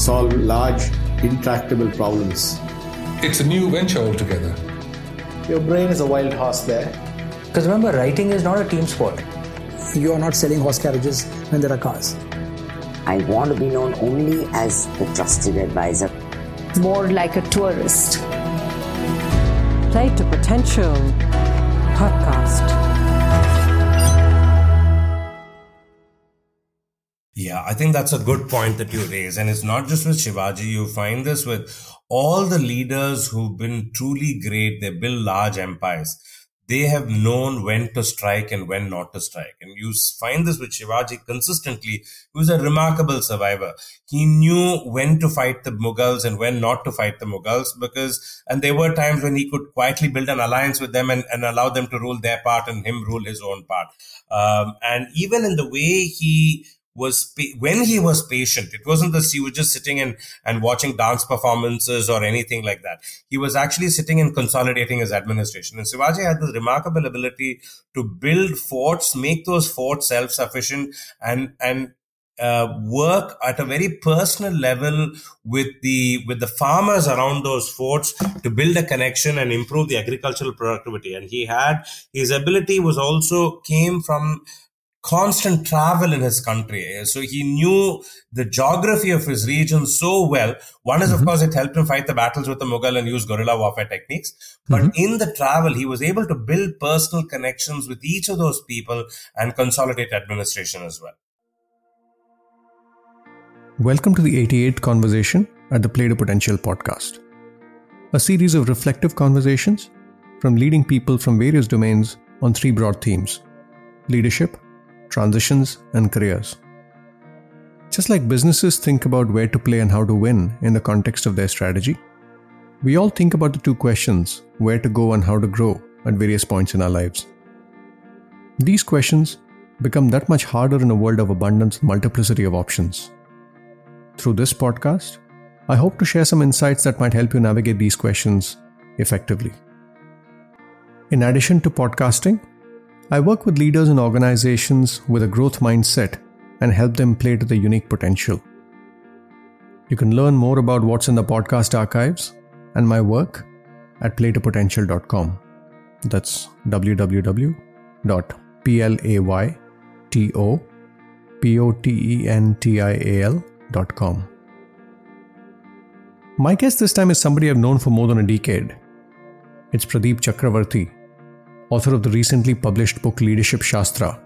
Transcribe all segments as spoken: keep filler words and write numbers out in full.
solve large, intractable problems. It's a new venture altogether. Your brain is a wild horse there. Because remember, writing is not a team sport. You are not selling horse carriages when there are cars. I want to be known only as the trusted advisor. More like a tourist. Play to Potential podcast. Yeah, I think that's a good point that you raise. And it's not just with Shivaji. You find this with all the leaders who've been truly great. They build large empires. They have known when to strike and when not to strike. And you find this with Shivaji consistently. He was a remarkable survivor. He knew when to fight the Mughals and when not to fight the Mughals because, and there were times when he could quietly build an alliance with them and, and allow them to rule their part and him rule his own part. Um, and even in the way he was, when he was patient, it wasn't that he was just sitting and, and watching dance performances or anything like that. He was actually sitting and consolidating his administration. And Shivaji had this remarkable ability to build forts, make those forts self-sufficient and, and, uh, work at a very personal level with the, with the farmers around those forts to build a connection and improve the agricultural productivity. And he had, his ability was also came from constant travel in his country. So he knew the geography of his region so well. One is, mm-hmm. of course, it helped him fight the battles with the Mughal and use guerrilla warfare techniques. But mm-hmm. in the travel, he was able to build personal connections with each of those people and consolidate administration as well. Welcome to the eighty-eighth conversation at the Play to Potential podcast. A series of reflective conversations from leading people from various domains on three broad themes: leadership, transitions, and careers. Just like businesses think about where to play and how to win in the context of their strategy, we all think about the two questions, where to go and how to grow at various points in our lives. These questions become that much harder in a world of abundance and multiplicity of options. Through this podcast, I hope to share some insights that might help you navigate these questions effectively. In addition to podcasting, I work with leaders and organizations with a growth mindset and help them play to their unique potential. You can learn more about what's in the podcast archives and my work at play to potential dot com. That's w w w dot playtopotential dot com. My guest this time is somebody I've known for more than a decade. It's Pradeep Chakravarti, author of the recently published book Leadership Shastra.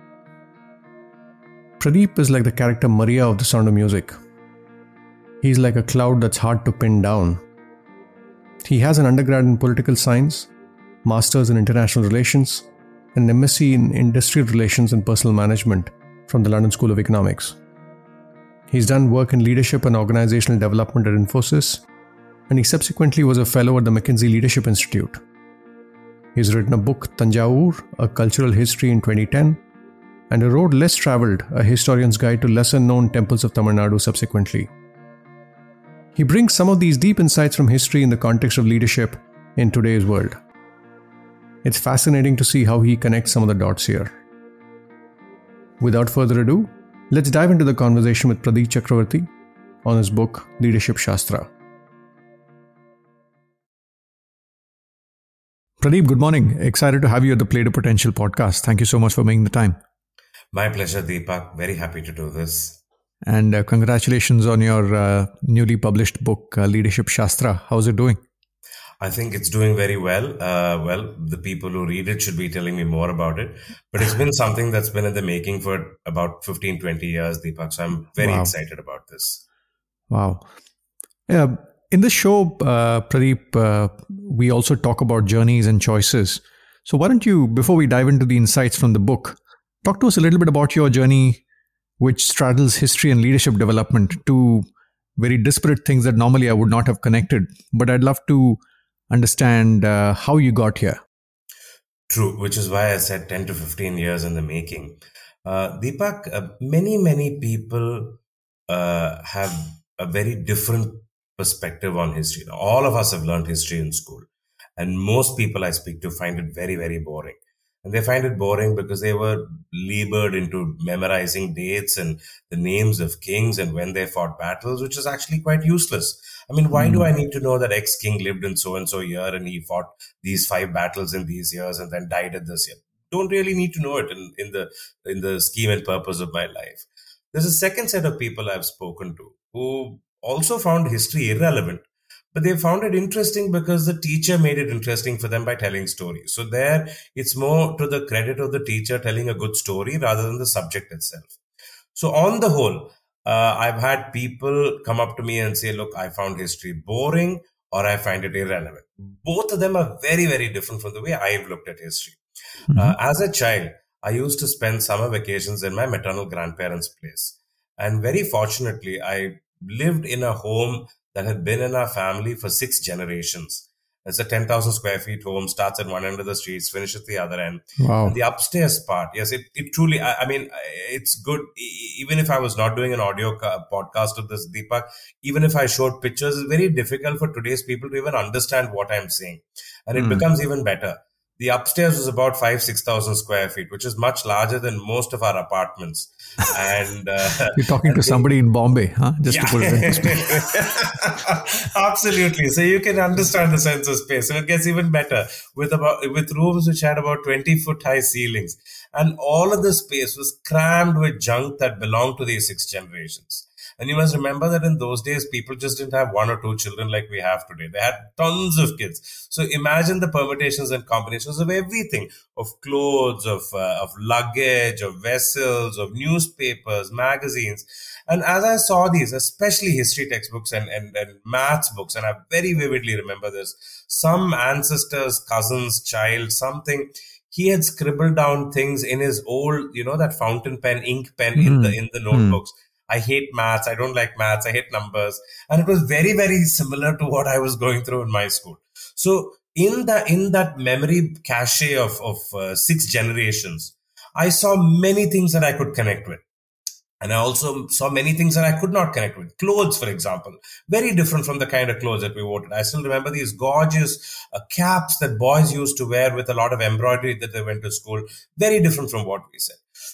Pradeep is like the character Maria of The Sound of Music. He's like a cloud that's hard to pin down. He has an undergrad in political science, masters in international relations, and an M S c in industrial relations and personal management from the London School of Economics. He's done work in leadership and organizational development at Infosys, and he subsequently was a fellow at the McKinsey Leadership Institute. He's written a book, Tanjavur, A Cultural History in twenty ten, and A Road Less Traveled, A Historian's Guide to Lesser-Known Temples of Tamil Nadu subsequently. He brings some of these deep insights from history in the context of leadership in today's world. It's fascinating to see how he connects some of the dots here. Without further ado, let's dive into the conversation with Pradeep Chakravarti on his book, Leadership Shastra. Pradeep, good morning. Excited to have you at the Play to Potential podcast. Thank you so much for making the time. My pleasure, Deepak. Very happy to do this. And uh, congratulations on your uh, newly published book, uh, Leadership Shastra. How's it doing? I think it's doing very well. Uh, well, the people who read it should be telling me more about it. But it's been something that's been in the making for about fifteen, twenty years, Deepak. So I'm very wow. excited about this. Wow. Yeah. In this show, uh, Pradeep, uh, we also talk about journeys and choices. So why don't you, before we dive into the insights from the book, talk to us a little bit about your journey, which straddles history and leadership development, two very disparate things that normally I would not have connected. But I'd love to understand uh, how you got here. True, which is why I said ten to fifteen years in the making. Uh, Deepak, uh, many, many people uh, have a very different perspective on history. All of us have learned history in school, and most people I speak to find it very, very boring. And they find it boring because they were labored into memorizing dates and the names of kings and when they fought battles, which is actually quite useless. I mean, why mm. do I need to know that X king lived in so-and-so year and he fought these five battles in these years and then died at this year? Don't really need to know it in, in the in the scheme and purpose of my life. There's a second set of people I've spoken to who also found history irrelevant, but they found it interesting because the teacher made it interesting for them by telling stories. So there, it's more to the credit of the teacher telling a good story rather than the subject itself. So on the whole, uh, I've had people come up to me and say, look, I found history boring or I find it irrelevant. Both of them are very, very different from the way I've looked at history. Mm-hmm. Uh, as a child, I used to spend summer vacations in my maternal grandparents' place. And very fortunately, I lived in a home that had been in our family for six generations. It's a ten thousand square feet home, starts at one end of the streets, finishes at the other end. Wow. And the upstairs part, yes, it, it truly, I, I mean, it's good. Even if I was not doing an audio ca- podcast of this, Deepak, even if I showed pictures, it's very difficult for today's people to even understand what I'm saying. And it mm. becomes even better. The upstairs was about five, six thousand square feet, which is much larger than most of our apartments. And uh, you're talking to they, somebody in Bombay, huh? Just yeah. to put it in perspective. Absolutely. So you can understand the sense of space, and it gets even better with about with rooms which had about twenty foot high ceilings, and all of the space was crammed with junk that belonged to these six generations. And you must remember that in those days, people just didn't have one or two children like we have today. They had tons of kids. So imagine the permutations and combinations of everything, of clothes, of uh, of luggage, of vessels, of newspapers, magazines. And as I saw these, especially history textbooks and, and, and maths books, and I very vividly remember this, some ancestor's cousin's child, something, he had scribbled down things in his old, you know, that fountain pen, ink pen mm. in the in the notebooks. Mm. I hate maths. I don't like maths. I hate numbers. And it was very, very similar to what I was going through in my school. So in the, in that memory cache of, of uh, six generations, I saw many things that I could connect with. And I also saw many things that I could not connect with. Clothes, for example, very different from the kind of clothes that we wore. I still remember these gorgeous uh, caps that boys used to wear with a lot of embroidery that they went to school. Very different from what we said.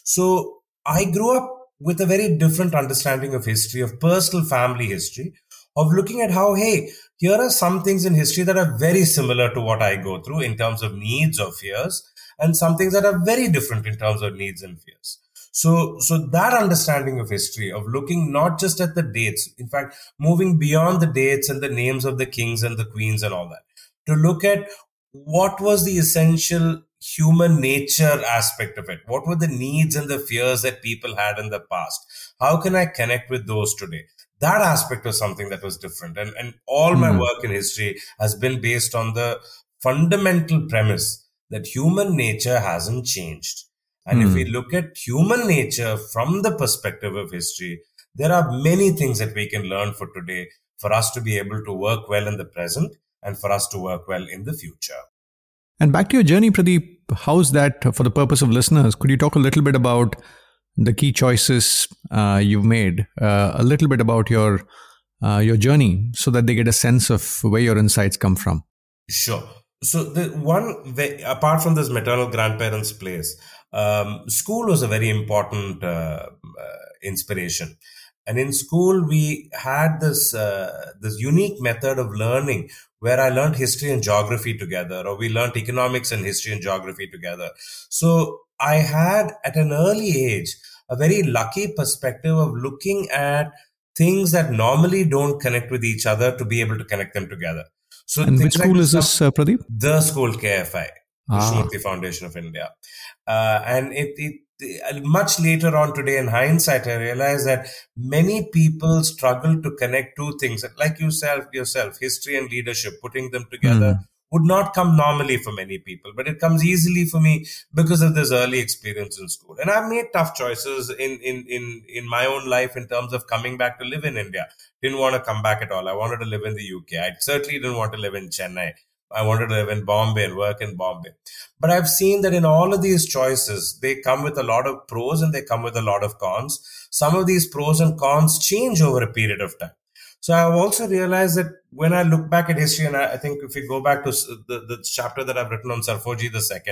So I grew up with a very different understanding of history, of personal family history, of looking at how, hey, here are some things in history that are very similar to what I go through in terms of needs or fears, and some things that are very different in terms of needs and fears. So, so that understanding of history, of looking not just at the dates, in fact, moving beyond the dates and the names of the kings and the queens and all that, to look at what was the essential human nature aspect of it. What were the needs and the fears that people had in the past? How can I connect with those today? That aspect was something that was different. And, and all mm-hmm. my work in history has been based on the fundamental premise that human nature hasn't changed. And mm-hmm. if we look at human nature from the perspective of history, there are many things that we can learn for today for us to be able to work well in the present and for us to work well in the future. And back to your journey, Pradeep, how's that for the purpose of listeners? Could you talk a little bit about the key choices uh, you've made, uh, a little bit about your uh, your journey so that they get a sense of where your insights come from? Sure. So the one, apart from this maternal grandparents' place, um, school was a very important uh, uh, inspiration. And in school, we had this uh, this unique method of learning where I learned history and geography together, or we learned economics and history and geography together. So I had, at an early age, a very lucky perspective of looking at things that normally don't connect with each other to be able to connect them together. So and which school like is this, uh, Pradeep? The school K F I, ah. Krishnamurti Foundation of India. Uh, and it, it much later on today, in hindsight, I realized that many people struggle to connect two things, like yourself, yourself, history and leadership, putting them together. Mm. Would not come normally for many people, but it comes easily for me because of this early experience in school. And I've made tough choices in, in, in, in my own life in terms of coming back to live in India. Didn't want to come back at all. I wanted to live in the U K. I certainly didn't want to live in Chennai. I wanted to live in Bombay and work in Bombay. But I've seen that in all of these choices, they come with a lot of pros and they come with a lot of cons. Some of these pros and cons change over a period of time. So I've also realized that when I look back at history, and I, I think if we go back to the, the chapter that I've written on Sarfoji the Second,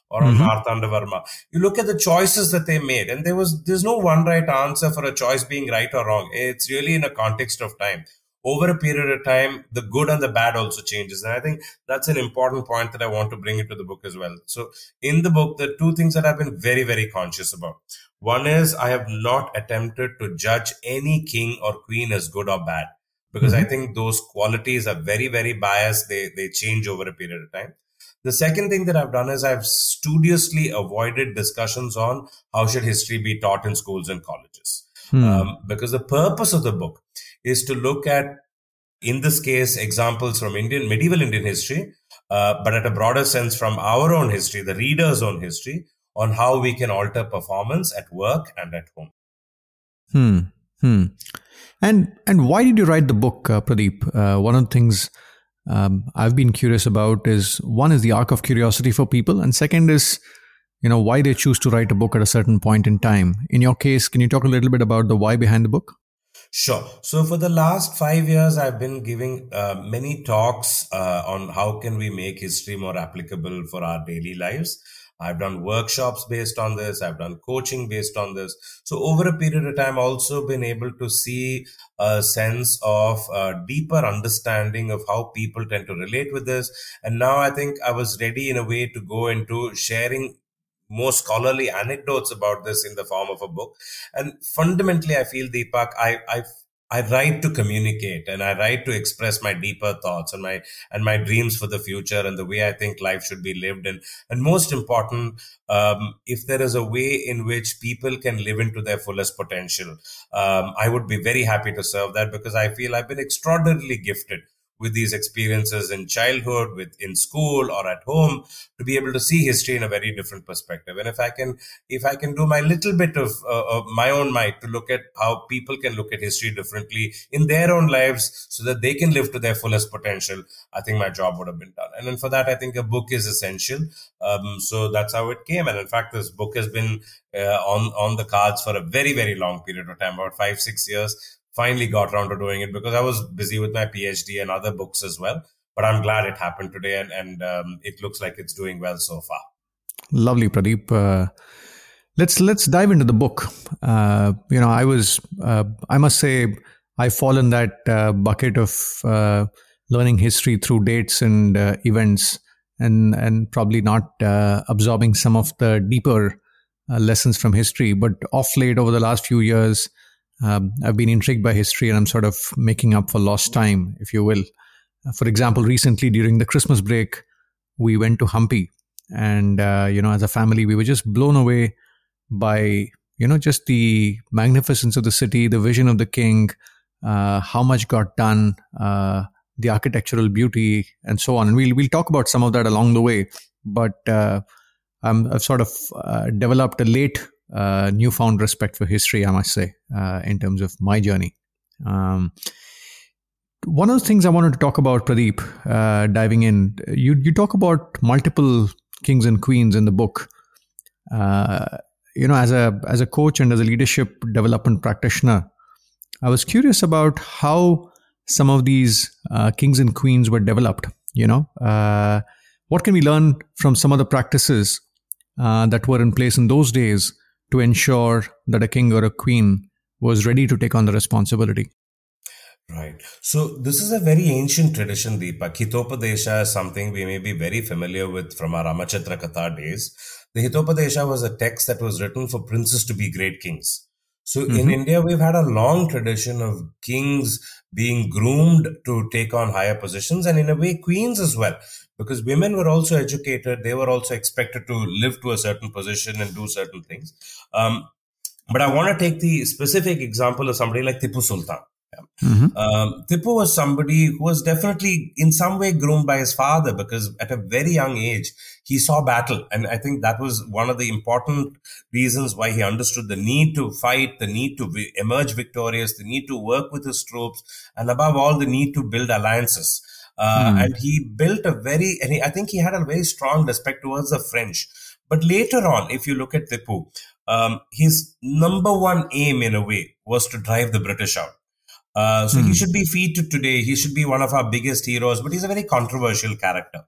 or on Mm-hmm. Martanda Varma. You look at the choices that they made, and there was there's no one right answer for a choice being right or wrong. It's really in a context of time. Over a period of time, the good and the bad also changes. And I think that's an important point that I want to bring into the book as well. So in the book, there are two things that I've been very, very conscious about. One is I have not attempted to judge any king or queen as good or bad, because mm-hmm. I think those qualities are very, very biased. They, they change over a period of time. The second thing that I've done is I've studiously avoided discussions on how should history be taught in schools and colleges. Hmm. Um, because the purpose of the book is to look at, in this case, examples from Indian, medieval Indian history, uh, but at a broader sense from our own history, the reader's own history, on how we can alter performance at work and at home. Hmm. Hmm. And and why did you write the book, uh, Pradeep? Uh, one of the things um, I've been curious about is, one is the arc of curiosity for people, and second is, you know, why they choose to write a book at a certain point in time. In your case, can you talk a little bit about the why behind the book? Sure. So for the last five years, I've been giving uh, many talks uh, on how can we make history more applicable for our daily lives. I've done workshops based on this. I've done coaching based on this. So over a period of time, also been able to see a sense of a deeper understanding of how people tend to relate with this. And now I think I was ready in a way to go into sharing more scholarly anecdotes about this in the form of a book. And fundamentally, I feel, Deepak, I, I, I write to communicate, and I write to express my deeper thoughts and my, and my dreams for the future and the way I think life should be lived. And, and most important, um, if there is a way in which people can live into their fullest potential, um, I would be very happy to serve that, because I feel I've been extraordinarily gifted with these experiences in childhood, with in school or at home, to be able to see history in a very different perspective. And if I can, if I can do my little bit of, uh, of my own might to look at how people can look at history differently in their own lives so that they can live to their fullest potential, I think my job would have been done. And then for that, I think a book is essential. Um, so that's how it came. And in fact, this book has been uh, on, on the cards for a very, very long period of time, about five, six years. Finally got around to doing it because I was busy with my PhD and other books as well. But I'm glad it happened today, and, and um, it looks like it's doing well so far. Lovely, Pradeep. Uh, let's let's dive into the book. Uh, you know, I was, uh, I must say, I fall in that uh, bucket of uh, learning history through dates and uh, events, and and probably not uh, absorbing some of the deeper uh, lessons from history. But off late, over the last few years, Um, I've been intrigued by history, and I'm sort of making up for lost time, if you will. Uh, for example, recently during the Christmas break, we went to Hampi, and, uh, you know, as a family, we were just blown away by, you know, just the magnificence of the city, the vision of the king, uh, how much got done, uh, the architectural beauty, and so on. And we'll, we'll talk about some of that along the way. But uh, I'm, I've sort of uh, developed a late Uh, newfound respect for history, I must say, uh, in terms of my journey. Um, one of the things I wanted to talk about, Pradeep, uh, diving in, you you talk about multiple kings and queens in the book. Uh, you know, as a as a coach and as a leadership development practitioner, I was curious about how some of these uh, kings and queens were developed. You know, uh, what can we learn from some of the practices uh, that were in place in those days to ensure that a king or a queen was ready to take on the responsibility? Right. So this is a very ancient tradition, Deepak. Hitopadesha is something we may be very familiar with from our Ramachitra Katha days. The Hitopadesha was a text that was written for princes to be great kings. So mm-hmm. in India, we've had a long tradition of kings being groomed to take on higher positions, and in a way, queens as well. Because women were also educated, they were also expected to live to a certain position and do certain things. Um, but I want to take the specific example of somebody like Tipu Sultan. Yeah. Mm-hmm. Um, Tipu was somebody who was definitely in some way groomed by his father, because at a very young age, he saw battle. And I think that was one of the important reasons why he understood the need to fight, the need to v- emerge victorious, the need to work with his troops, and above all, the need to build alliances. Uh, mm. And he built a very, and he, I think he had a very strong respect towards the French. But later on, if you look at Tipu, um, his number one aim in a way was to drive the British out. Uh, so mm. he should be featured today. He should be one of our biggest heroes, but he's a very controversial character.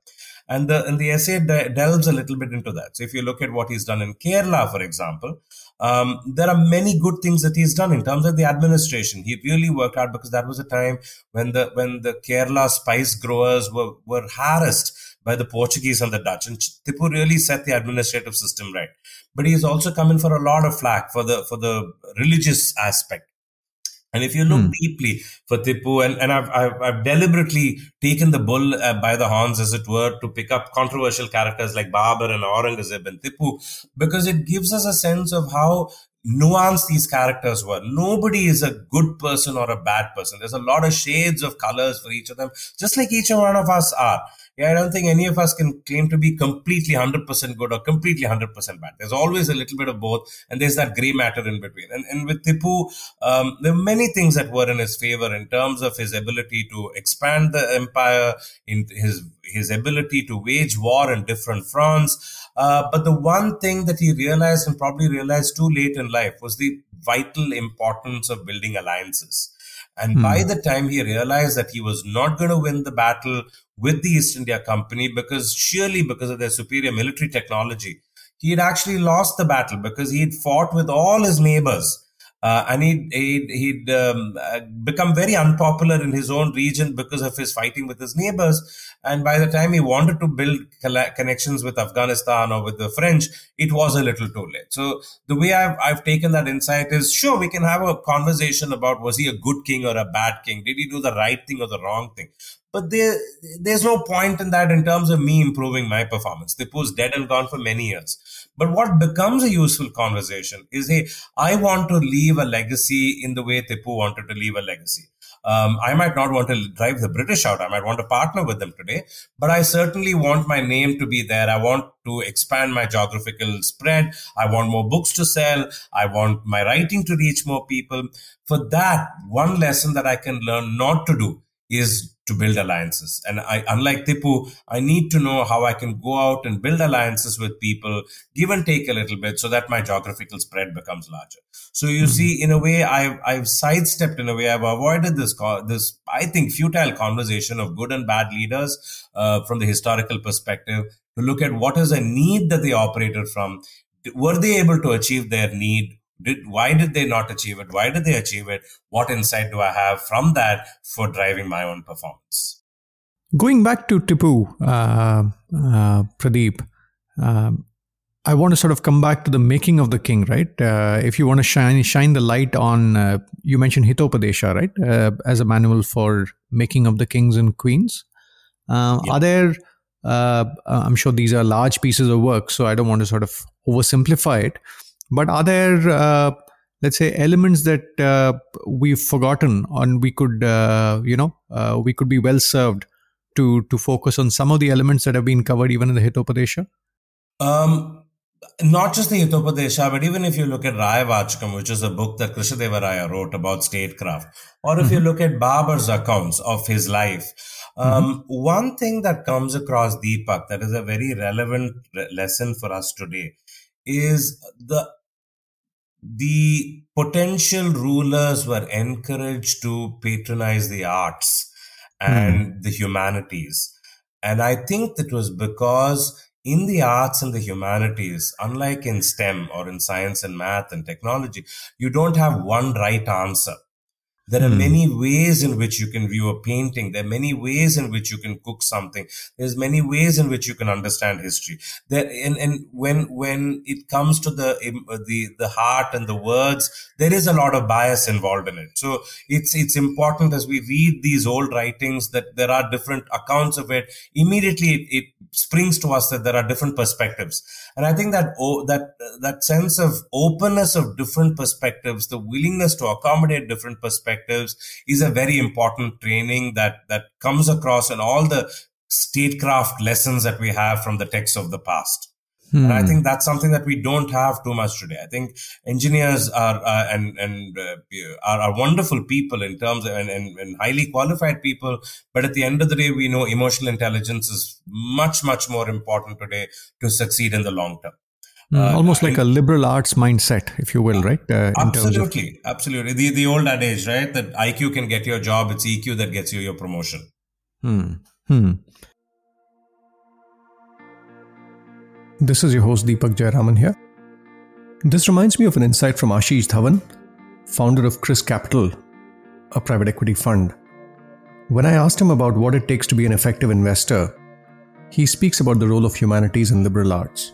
And the and the essay de- delves a little bit into that. So if you look at what he's done in Kerala, for example, um, there are many good things that he's done in terms of the administration. He really worked hard because that was a time when the when the Kerala spice growers were, were harassed by the Portuguese and the Dutch. And Tipu really set the administrative system right. But he has also come in for a lot of flack for the for the religious aspect. And if you look hmm. deeply for Tipu, and, and I've, I've, I've deliberately taken the bull uh, by the horns, as it were, to pick up controversial characters like Babur and Aurangzeb and Tipu, because it gives us a sense of how nuanced these characters were. Nobody is a good person or a bad person. There's a lot of shades of colors for each of them, just like each one of us are. Yeah, I don't think any of us can claim to be completely one hundred percent good or completely one hundred percent bad. There's always a little bit of both, and there's that gray matter in between. And, and with Tipu, um, there are many things that were in his favor in terms of his ability to expand the empire, in his his ability to wage war in different fronts. Uh, but the one thing that he realized, and probably realized too late in life, was the vital importance of building alliances. And hmm. by the time he realized that he was not going to win the battle with the East India Company, because surely because of their superior military technology, he had actually lost the battle because he had fought with all his neighbors. Uh, and he'd, he'd, he'd um, become very unpopular in his own region because of his fighting with his neighbors. And by the time he wanted to build connections with Afghanistan or with the French, it was a little too late. So the way I've, I've taken that insight is, sure, we can have a conversation about, was he a good king or a bad king? Did he do the right thing or the wrong thing? But there, there's no point in that in terms of me improving my performance. Tipu's dead and gone for many years. But what becomes a useful conversation is, hey, I want to leave a legacy in the way Tipu wanted to leave a legacy. Um, I might not want to drive the British out. I might want to partner with them today, but I certainly want my name to be there. I want to expand my geographical spread. I want more books to sell. I want my writing to reach more people. For that, one lesson that I can learn not to do is to build alliances. And I, unlike Tipu, I need to know how I can go out and build alliances with people, give and take a little bit so that my geographical spread becomes larger. So you mm-hmm. see, in a way, I've, I've sidestepped, in a way, I've avoided this, this, I think, futile conversation of good and bad leaders uh, from the historical perspective to look at what is a need that they operated from. Were they able to achieve their need? Did, why did they not achieve it? Why did they achieve it? What insight do I have from that for driving my own performance? Going back to Tipu, uh, uh, Pradeep, uh, I want to sort of come back to the making of the king, right? Uh, if you want to shine shine the light on, uh, you mentioned Hitopadesha, right? Uh, as a manual for making of the kings and queens. Uh, yeah. Are there, uh, I'm sure these are large pieces of work, so I don't want to sort of oversimplify it. But are there, uh, let's say, elements that uh, we've forgotten, and we could, uh, you know, uh, we could be well served to to focus on some of the elements that have been covered even in the Hitopadesha? Um, not just the Hitopadesha, but even if you look at Rayavachakam, which is a book that Krishadevaraya wrote about statecraft, or if mm-hmm. you look at Babur's accounts of his life, um, mm-hmm. one thing that comes across, Deepak, that is a very relevant re- lesson for us today, is the the potential rulers were encouraged to patronize the arts and mm. the humanities. And I think that was because in the arts and the humanities, unlike in STEM or in science and math and technology, you don't have one right answer. There are hmm. many ways in which you can view a painting. There are many ways in which you can cook something. There's many ways in which you can understand history. There, and, and when, when it comes to the, the, the heart and the words, there is a lot of bias involved in it. So it's, it's important as we read these old writings that there are different accounts of it. Immediately it, it springs to us that there are different perspectives. And I think that, oh, that, that sense of openness of different perspectives, the willingness to accommodate different perspectives, is a very important training that, that comes across in all the statecraft lessons that we have from the texts of the past. Hmm. And I think that's something that we don't have too much today. I think engineers are, uh, and, and, uh, are, are wonderful people in terms of, and, and, and highly qualified people. But at the end of the day, we know emotional intelligence is much, much more important today to succeed in the long term. Mm, uh, almost like a liberal arts mindset, if you will, right? Uh, absolutely, in terms of... absolutely. The the old adage, right? That I Q can get you a job, it's E Q that gets you your promotion. Hmm. Hmm. This is your host Deepak Jayaraman here. This reminds me of an insight from Ashish Dhawan, founder of Chris Capital, a private equity fund. When I asked him about what it takes to be an effective investor, he speaks about the role of humanities and liberal arts.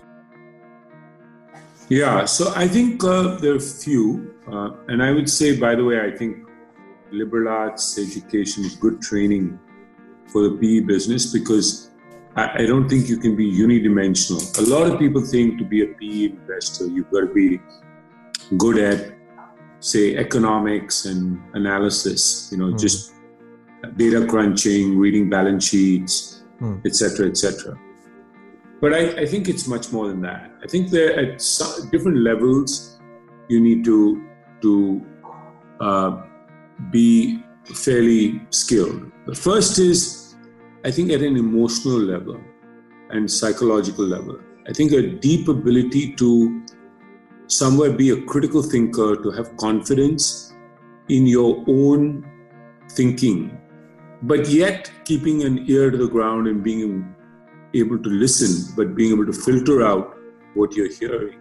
Yeah, so I think uh, there are a few. Uh, and I would say, by the way, I think liberal arts education is good training for the P E business, because I, I don't think you can be unidimensional. A lot of people think to be a P E investor, you've got to be good at, say, economics and analysis, you know, mm. just data crunching, reading balance sheets, mm. et cetera, et cetera. But I, I think it's much more than that. I think that at some, different levels, you need to, to uh, be fairly skilled. The first is, I think at an emotional level and psychological level, I think a deep ability to somewhere be a critical thinker, to have confidence in your own thinking, but yet keeping an ear to the ground and being able to listen, but being able to filter out what you're hearing.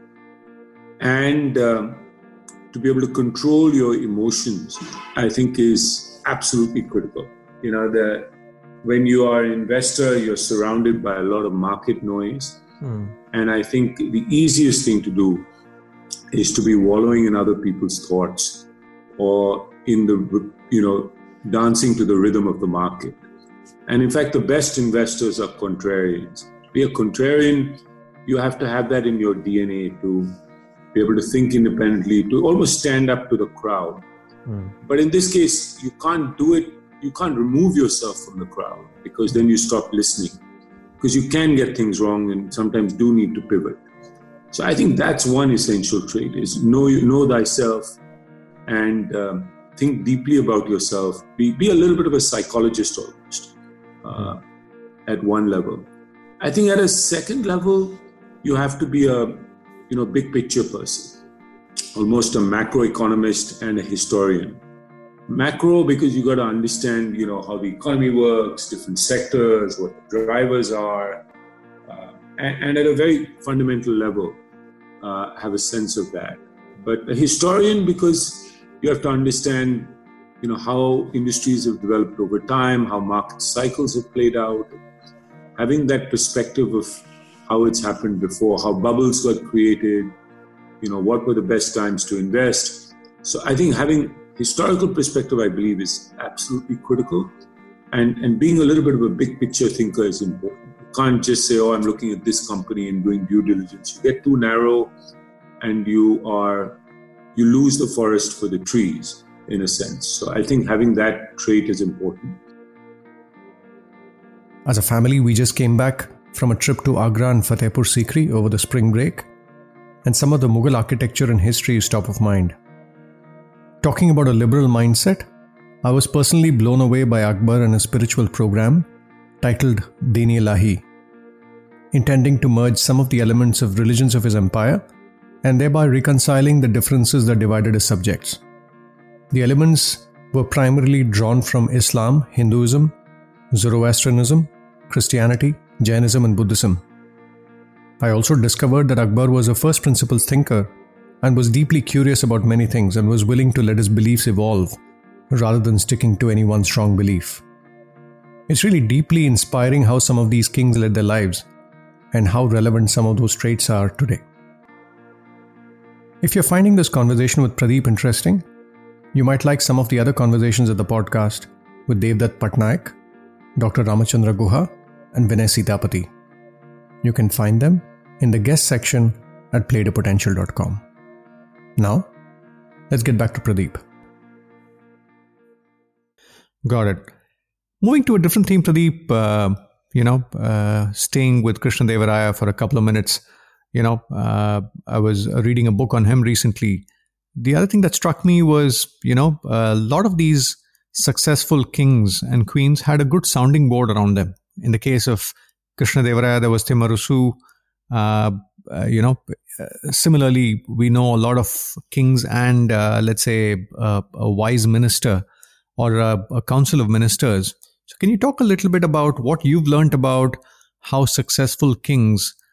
And um, to be able to control your emotions, I think is absolutely critical. You know, the, when you are an investor, you're surrounded by a lot of market noise. Mm. And I think the easiest thing to do is to be wallowing in other people's thoughts, or in the, you know, dancing to the rhythm of the market. And in fact, the best investors are contrarians. To be a contrarian, you have to have that in your D N A to be able to think independently, to almost stand up to the crowd. Mm. But in this case, you can't do it, you can't remove yourself from the crowd, because then you stop listening. Because you can get things wrong and sometimes do need to pivot. So I think that's one essential trait, is know, know thyself and um, think deeply about yourself. Be, be a little bit of a psychologist almost uh, at one level. I think at a second level, you have to be a you know, big picture person, almost a macroeconomist and a historian. Macro, because you got to understand, you know, how the economy works, different sectors, what the drivers are, uh, and, and at a very fundamental level, uh, have a sense of that. But a historian, because you have to understand, you know, how industries have developed over time, how market cycles have played out, having that perspective of how it's happened before, how bubbles got created, you know, what were the best times to invest. So I think having historical perspective, I believe, is absolutely critical. And, and being a little bit of a big picture thinker is important. You can't just say, oh, I'm looking at this company and doing due diligence. You get too narrow and you are, you lose the forest for the trees, in a sense. So I think having that trait is important. As a family, we just came back from a trip to Agra and Fatehpur Sikri over the spring break, and some of the Mughal architecture and history is top of mind. Talking about a liberal mindset, I was personally blown away by Akbar and his spiritual program titled Din-e-Ilahi, intending to merge some of the elements of religions of his empire and thereby reconciling the differences that divided his subjects. The elements were primarily drawn from Islam, Hinduism, Zoroastrianism, Christianity, Jainism and Buddhism. I also discovered that Akbar was a first principles thinker and was deeply curious about many things and was willing to let his beliefs evolve rather than sticking to any one strong belief. It's really deeply inspiring how some of these kings led their lives and how relevant some of those traits are today. If you're finding this conversation with Pradeep interesting, you might like some of the other conversations of the podcast with Devdutt Patnaik, Doctor Ramachandra Guha, and Vinay Sitapati. You can find them in the guest section at play to potential dot com. Now, let's get back to Pradeep. Got it. Moving to a different theme, Pradeep, uh, you know, uh, staying with Krishnadevaraya for a couple of minutes. You know, uh, I was reading a book on him recently. The other thing that struck me was, you know, a lot of these successful kings and queens had a good sounding board around them. In the case of Krishnadevaraya, there was Timmarusu. Uh, uh, you know, uh, similarly, we know a lot of kings and, uh, let's say, uh, a wise minister or a, a council of ministers. So can you talk a little bit about what you've learned about how successful kings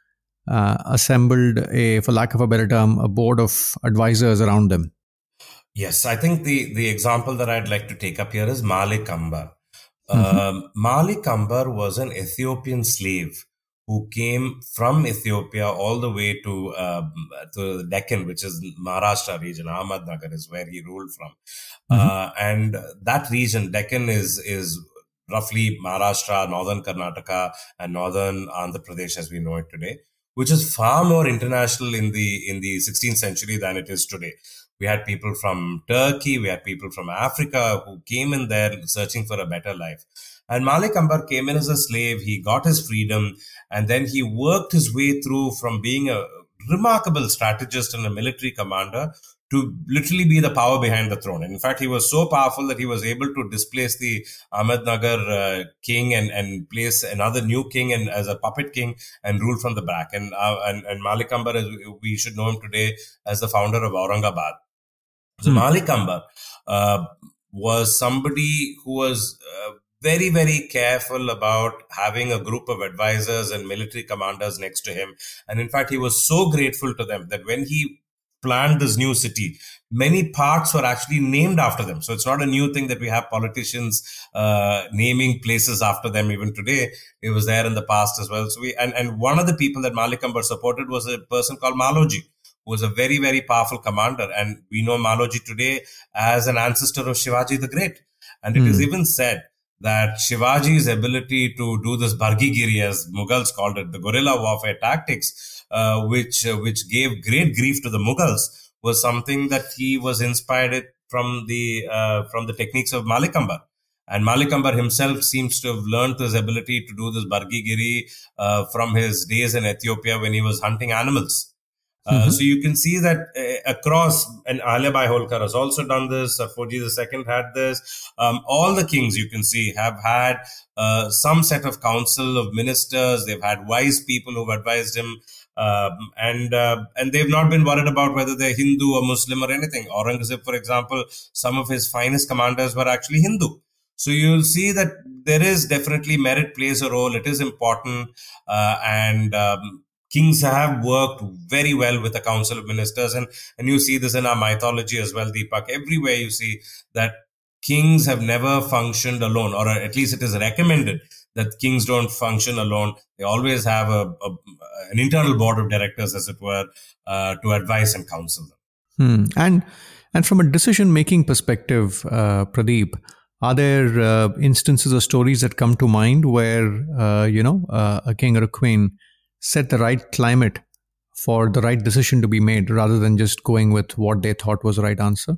uh, assembled a, for lack of a better term, a board of advisors around them. Yes, I think the, the example that I'd like to take up here is Malik Ambar. Mm-hmm. Um, Malik Ambar was an Ethiopian slave who came from Ethiopia all the way to uh, to the Deccan, which is Maharashtra region. Ahmednagar is where he ruled from. Mm-hmm. Uh, and that region, Deccan, is is roughly Maharashtra, northern Karnataka, and northern Andhra Pradesh as we know it today, which is far more international in the in the sixteenth century than it is today. We had people from Turkey, we had people from Africa who came in there searching for a better life. And Malik Ambar came in as a slave, he got his freedom, and then he worked his way through from being a remarkable strategist and a military commander to literally be the power behind the throne. And in fact, he was so powerful that he was able to displace the Ahmednagar uh, king and, and place another new king and as a puppet king and rule from the back. And, uh, and, and Malik Ambar, is, we should know him today as the founder of Aurangabad. So hmm. Malik Ambar uh, was somebody who was uh, very, very careful about having a group of advisors and military commanders next to him. And in fact, he was so grateful to them that when he planned this new city, many parts were actually named after them. So it's not a new thing that we have politicians uh, naming places after them even today. It was there in the past as well. So we and, and one of the people that Malik Ambar supported was a person called Maloji, who was a very, very powerful commander. And we know Maloji today as an ancestor of Shivaji the Great. And it mm. is even said that Shivaji's ability to do this Bhargigiri, as Mughals called it, the guerrilla warfare tactics, uh, which uh, which gave great grief to the Mughals, was something that he was inspired from the uh, from the techniques of Malik Ambar. And Malik Ambar himself seems to have learned his ability to do this Bhargigiri uh, from his days in Ethiopia when he was hunting animals. Uh, mm-hmm. So you can see that uh, across, and Ahilyabai Holkar has also done this, Sarfoji the Second had this. Um, all the kings you can see have had uh, some set of council of ministers. They've had wise people who've advised him. Um, and uh, and they've not been worried about whether they're Hindu or Muslim or anything. Aurangzeb, for example, some of his finest commanders were actually Hindu. So you'll see that there is definitely merit plays a role. It is important. Uh, and um, Kings have worked very well with the Council of Ministers. And, and you see this in our mythology as well, Deepak. Everywhere you see that kings have never functioned alone, or at least it is recommended that kings don't function alone. They always have a, a an internal board of directors, as it were, uh, to advise and counsel them. Hmm. And and from a decision-making perspective, uh, Pradeep, are there uh, instances or stories that come to mind where, uh, you know, uh, a king or a queen set the right climate for the right decision to be made rather than just going with what they thought was the right answer?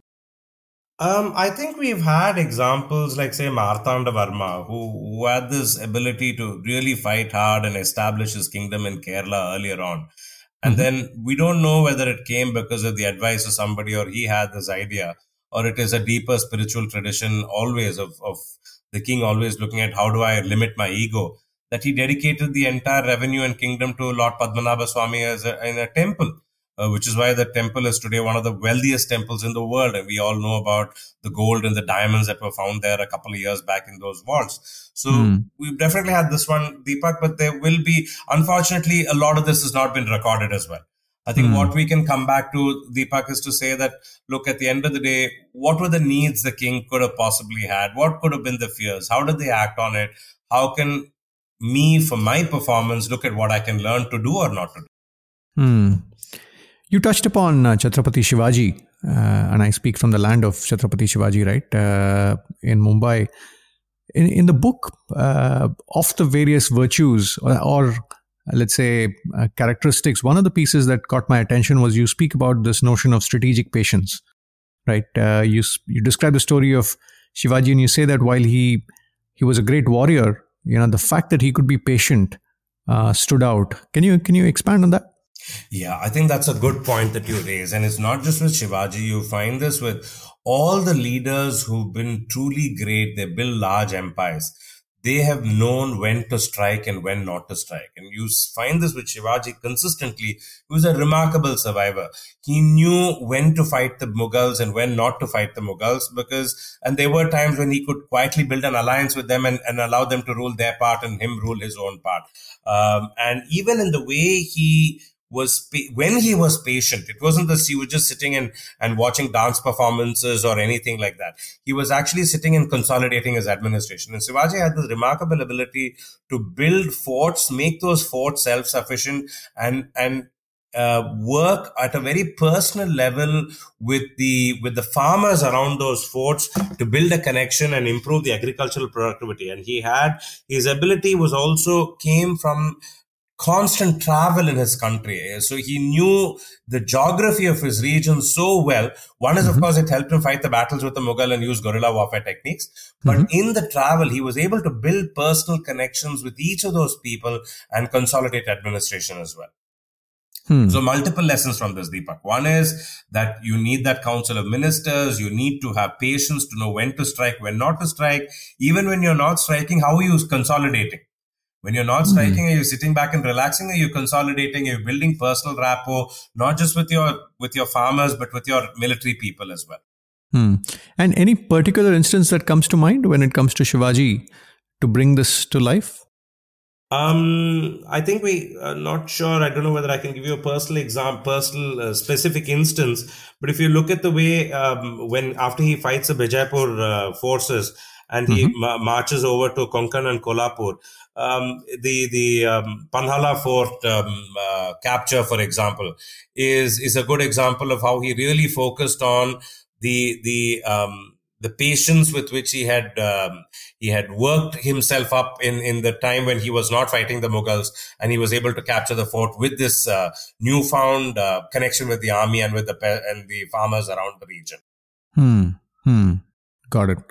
Um, I think we've had examples like, say, Martanda Varma, who, who had this ability to really fight hard and establish his kingdom in Kerala earlier on. And mm-hmm. then we don't know whether it came because of the advice of somebody or he had this idea, or it is a deeper spiritual tradition always of, of the king always looking at how do I limit my ego, that he dedicated the entire revenue and kingdom to Lord Padmanabha Swami as a, in a temple. Uh, which is why the temple is today one of the wealthiest temples in the world. And we all know about the gold and the diamonds that were found there a couple of years back in those vaults. So mm. we've definitely had this one, Deepak, but there will be, unfortunately, a lot of this has not been recorded as well. I think mm. what we can come back to, Deepak, is to say that, look, at the end of the day, what were the needs the king could have possibly had? What could have been the fears? How did they act on it? How can me, for my performance, look at what I can learn to do or not to do? Hmm. You touched upon uh, Chhatrapati Shivaji, uh, and I speak from the land of Chhatrapati Shivaji, right, uh, in Mumbai. In, in the book, uh, of the various virtues or, or let's say, uh, characteristics, one of the pieces that caught my attention was you speak about this notion of strategic patience, right? Uh, you you describe the story of Shivaji and you say that while he he was a great warrior, you know, the fact that he could be patient uh, stood out. Can you can you expand on that? Yeah, I think that's a good point that you raise. And it's not just with Shivaji. You find this with all the leaders who've been truly great. They build large empires. they have known when to strike and when not to strike. And you find this with Shivaji consistently. He was a remarkable survivor. He knew when to fight the Mughals and when not to fight the Mughals, because, and there were times when he could quietly build an alliance with them and, and allow them to rule their part and him rule his own part. Um, and even in the way he was, when he was patient, it wasn't that he was just sitting and, and watching dance performances or anything like that. He was actually sitting and consolidating his administration. And Shivaji had this remarkable ability to build forts, make those forts self-sufficient, and, and, uh, work at a very personal level with the, with the farmers around those forts to build a connection and improve the agricultural productivity. And he had, his ability was also came from constant travel in his country. So he knew the geography of his region so well. One is, mm-hmm. of course, it helped him fight the battles with the Mughal and use guerrilla warfare techniques. But mm-hmm. in the travel, he was able to build personal connections with each of those people and consolidate administration as well. Hmm. So multiple lessons from this, Deepak. One is that you need that council of ministers. You need to have patience to know when to strike, when not to strike. Even when you're not striking, how are you consolidating? When you're not striking, mm. are you sitting back and relaxing? Are you consolidating? Are you building personal rapport, not just with your with your farmers, but with your military people as well? Hmm. And any particular instance that comes to mind when it comes to Shivaji to bring this to life? Um, I think we are not sure. I don't know whether I can give you a personal example, personal uh, specific instance. But if you look at the way um, when after he fights the Bijapur uh, forces and he mm-hmm. ma- marches over to Konkan and Kolhapur. Um, the the um, Panhala Fort um, uh, capture, for example, is is a good example of how he really focused on the the um, the patience with which he had um, he had worked himself up in, in the time when he was not fighting the Mughals, and he was able to capture the fort with this uh, newfound uh, connection with the army and with the pe- and the farmers around the region. Hmm. Hmm. Got it.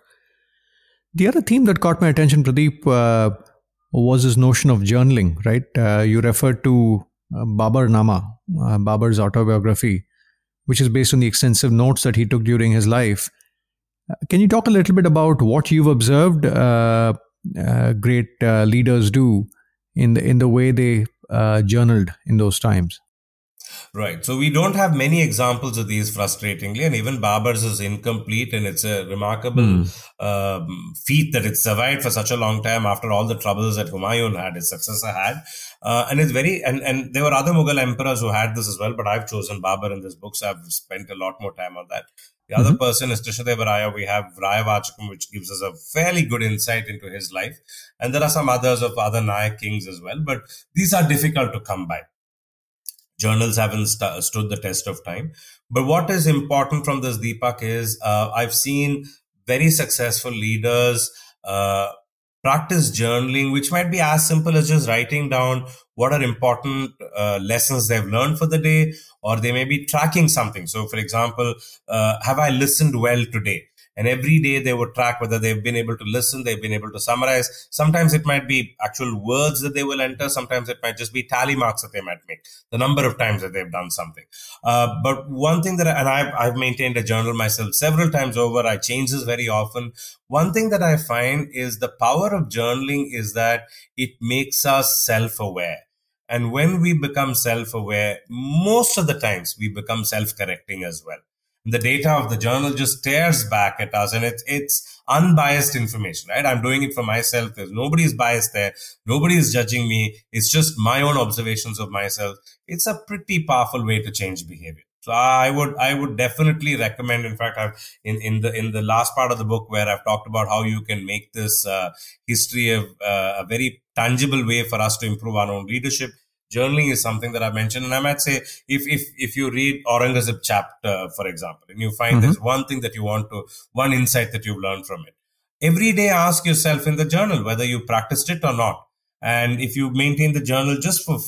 The other theme that caught my attention, Pradeep, uh, was this notion of journaling, right? Uh, you referred to uh, Babar Nama, uh, Babar's autobiography, which is based on the extensive notes that he took during his life. Uh, can you talk a little bit about what you've observed uh, uh, great uh, leaders do in the in the way they uh, journaled in those times? Right. So we don't have many examples of these, frustratingly, and even Babar's is incomplete, and it's a remarkable mm. um, feat that it survived for such a long time after all the troubles that Humayun had, his successor had. Uh, and it's very, and, and there were other Mughal emperors who had this as well, but I've chosen Babar in this book, so I've spent a lot more time on that. The mm-hmm. other person is Krishnadeva Raya. We have Raya Vachakam, which gives us a fairly good insight into his life. And there are some others of other Nayak kings as well, but these are difficult to come by. Journals haven't st- stood the test of time. But what is important from this, Deepak, is uh, I've seen very successful leaders uh, practice journaling, which might be as simple as just writing down what are important uh, lessons they've learned for the day, or they may be tracking something. So, for example, uh, have I listened well today? And every day they would track whether they've been able to listen, they've been able to summarize. Sometimes it might be actual words that they will enter. Sometimes it might just be tally marks that they might make, the number of times that they've done something. Uh, but one thing that, I, and I've, I've maintained a journal myself several times over. I change this very often. One thing that I find is the power of journaling is that it makes us self-aware. And when we become self-aware, most of the times we become self-correcting as well. The data of the journal just stares back at us, and it's it's unbiased information, right? I'm doing it for myself. There's nobody is biased there. Nobody is judging me. It's just my own observations of myself. It's a pretty powerful way to change behavior. So I would I would definitely recommend. In fact, I've in, in the in the last part of the book where I've talked about how you can make this uh, history of uh, a very tangible way for us to improve our own leadership. Journaling is something that I mentioned, and I might say if if if you read Aurangzeb chapter, for example, and you find mm-hmm. there's one thing that you want to, one insight that you've learned from it, every day ask yourself in the journal whether you practiced it or not. And if you maintain the journal just for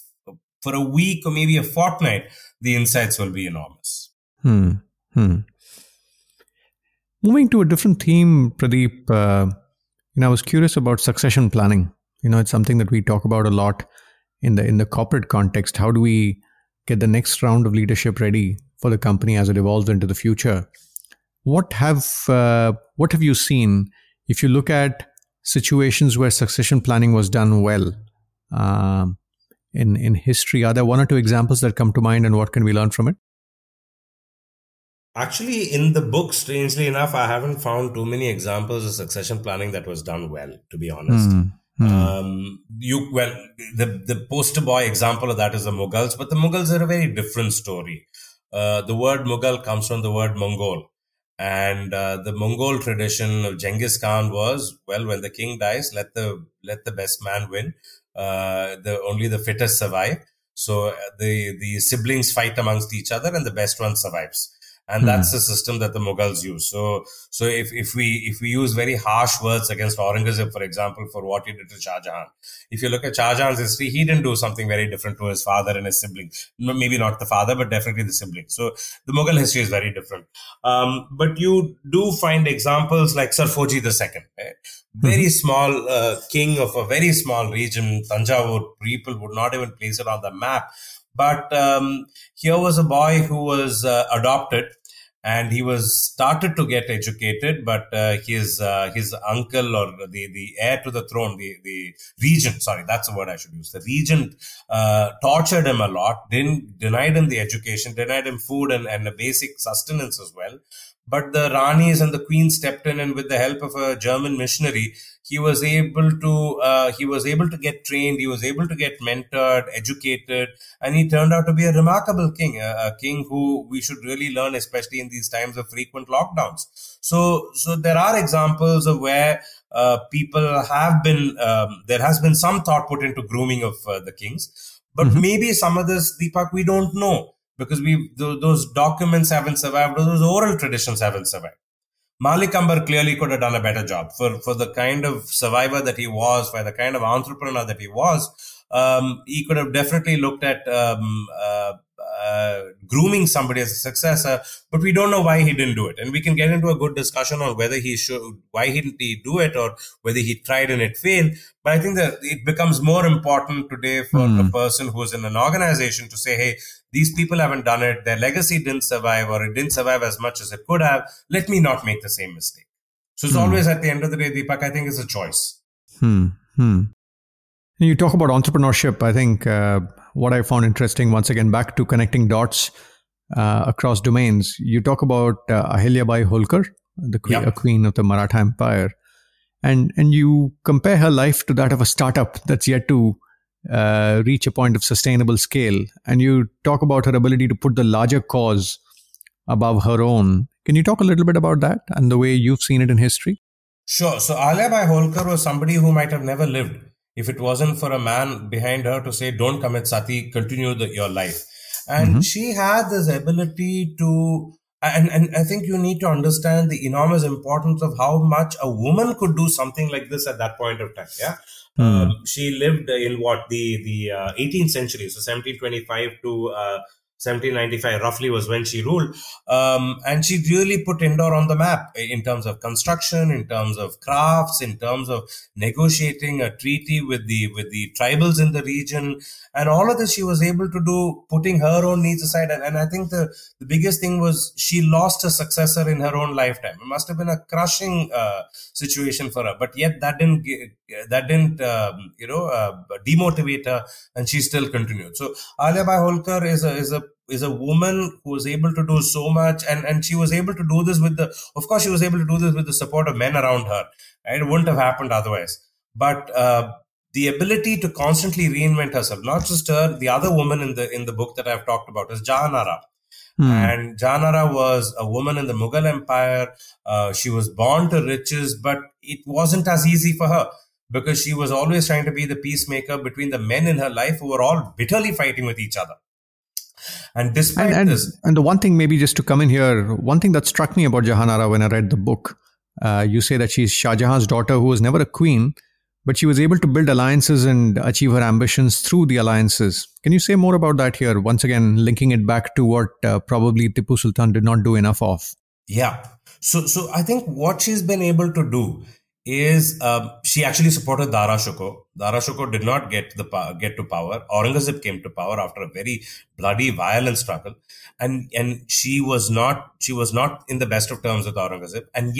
for a week or maybe a fortnight, the insights will be enormous. Hmm. Hmm. Moving to a different theme, Pradeep, uh, you know, I was curious about succession planning. You know, it's something that we talk about a lot in the in the corporate context. How do we get the next round of leadership ready for the company as it evolves into the future? What have uh, what have you seen if you look at situations where succession planning was done well um, in, in history? Are there one or two examples that come to mind, and what can we learn from it? Actually, in the book, strangely enough, I haven't found too many examples of succession planning that was done well, to be honest. Mm. Hmm. Um, you well, the the poster boy example of that is the Mughals, but the Mughals are a very different story. Uh, the word Mughal comes from the word Mongol, and uh, the Mongol tradition of Genghis Khan was, well, when the king dies, let the let the best man win. Uh, the only the fittest survive. So the the siblings fight amongst each other, and the best one survives. And that's hmm. the system that the Mughals use. So, so if, if we, if we use very harsh words against Aurangzeb, for example, for what he did to Shah Jahan, if you look at Shah Jahan's history, he didn't do something very different to his father and his siblings. No, maybe not the father, but definitely the siblings. So the Mughal history is very different. Um, but you do find examples like Sarfoji the Second, right? Very mm-hmm. small uh, king of a very small region, Tanjavur. People would not even place it on the map. But um, here was a boy who was uh, adopted, and he was started to get educated, but uh, his uh, his uncle or the, the heir to the throne, the, the regent, sorry, that's the word I should use. The regent uh, tortured him a lot, didn't, denied him the education, denied him food and, and a basic sustenance as well. But the Ranis and the Queen stepped in, and with the help of a German missionary, he was able to uh, he was able to get trained, he was able to get mentored, educated, and he turned out to be a remarkable king, a, a king who we should really learn, especially in these times of frequent lockdowns. So, so there are examples of where uh, people have been, um, there has been some thought put into grooming of uh, the kings, but mm-hmm. maybe some of this, Deepak, we don't know. Because we those documents haven't survived, those oral traditions haven't survived. Malik Ambar clearly could have done a better job for, for the kind of survivor that he was, for the kind of entrepreneur that he was. Um, he could have definitely looked at um, uh, uh, grooming somebody as a successor, but we don't know why he didn't do it. And we can get into a good discussion on whether he should, why didn't he do it, or whether he tried and it failed. But I think that it becomes more important today for mm. a person who's in an organization to say, hey, these people haven't done it, their legacy didn't survive, or it didn't survive as much as it could have. Let me not make the same mistake. So it's hmm. always at the end of the day, Deepak, I think it's a choice. Hmm. Hmm. You talk about entrepreneurship. I think uh, what I found interesting, once again, back to connecting dots uh, across domains, you talk about uh, Ahilyabai Holkar, the queen, yep. a queen of the Maratha Empire, and and you compare her life to that of a startup that's yet to Uh, reach a point of sustainable scale, and you talk about her ability to put the larger cause above her own. Can you talk a little bit about that and the way you've seen it in history? Sure. So Ahilyabai Holkar was somebody who might have never lived if it wasn't for a man behind her to say, don't commit sati, continue the, your life. And mm-hmm. she had this ability to, and, and I think you need to understand the enormous importance of how much a woman could do something like this at that point of time. Yeah. Mm. Um, she lived in what the the uh, eighteenth century, so seventeen twenty-five to uh, seventeen ninety-five roughly was when she ruled, um, and she really put Indore on the map in terms of construction, in terms of crafts, in terms of negotiating a treaty with the with the tribals in the region, and all of this she was able to do, putting her own needs aside. And, and I think the the biggest thing was she lost a successor in her own lifetime. It must have been a crushing uh, situation for her, but yet that didn't that didn't um, you know uh, demotivate her, and she still continued. So Ahilyabai Holkar is a is a is a woman who was able to do so much, and and she was able to do this with the of course she was able to do this with the support of men around her. Right? It wouldn't have happened otherwise. But uh, the ability to constantly reinvent herself, not just her, the other woman in the in the book that I've talked about is Jahanara. Hmm. And Jahanara was a woman in the Mughal Empire. Uh, she was born to riches, but it wasn't as easy for her, because she was always trying to be the peacemaker between the men in her life who were all bitterly fighting with each other. And despite and, and, this... And the one thing, maybe just to come in here, one thing that struck me about Jahanara when I read the book, uh, you say that she's Shah Jahan's daughter who was never a queen, but she was able to build alliances and achieve her ambitions through the alliances. Can you say more about that here? Once again, linking it back to what uh, probably Tipu Sultan did not do enough of. Yeah. So, so I think what she's been able to do is uh, she actually supported Dara Shikoh. Dara Shikoh did not get the power, get to power. Aurangzeb came to power after a very bloody, violent struggle, and and she was not she was not in the best of terms with Aurangzeb. And yet,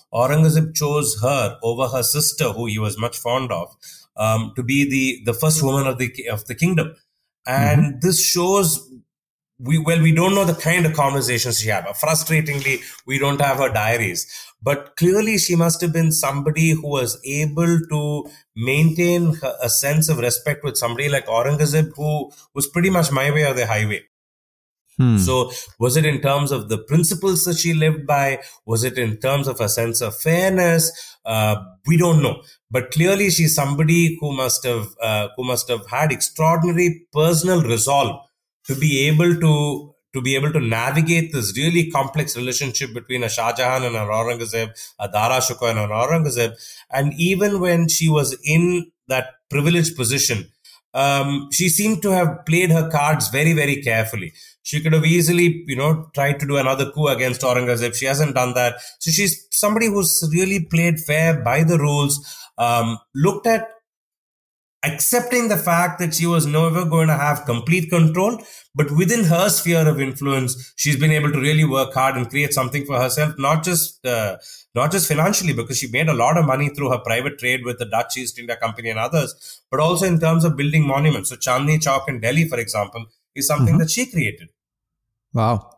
Aurangzeb chose her over her sister, who he was much fond of, um, to be the, the first woman of the of the kingdom. And mm-hmm. this shows, we well, we don't know the kind of conversations she had. Frustratingly, we don't have her diaries. But clearly, she must have been somebody who was able to maintain a sense of respect with somebody like Aurangzeb, who was pretty much my way or the highway. Hmm. So was it in terms of the principles that she lived by? Was it in terms of a sense of fairness? Uh, we don't know. But clearly, she's somebody who must have uh, who must have had extraordinary personal resolve to be able to to be able to navigate this really complex relationship between a Shah Jahan and an Aurangzeb, a Dara Shikoh and an Aurangzeb. And even when she was in that privileged position, um, she seemed to have played her cards very, very carefully. She could have easily, you know, tried to do another coup against Aurangzeb. She hasn't done that. So she's somebody who's really played fair by the rules, um, looked at accepting the fact that she was never going to have complete control, but within her sphere of influence, she's been able to really work hard and create something for herself, not just uh, not just financially, because she made a lot of money through her private trade with the Dutch East India Company and others, but also in terms of building monuments. So Chandni Chowk in Delhi, for example, is something mm-hmm. that she created. Wow.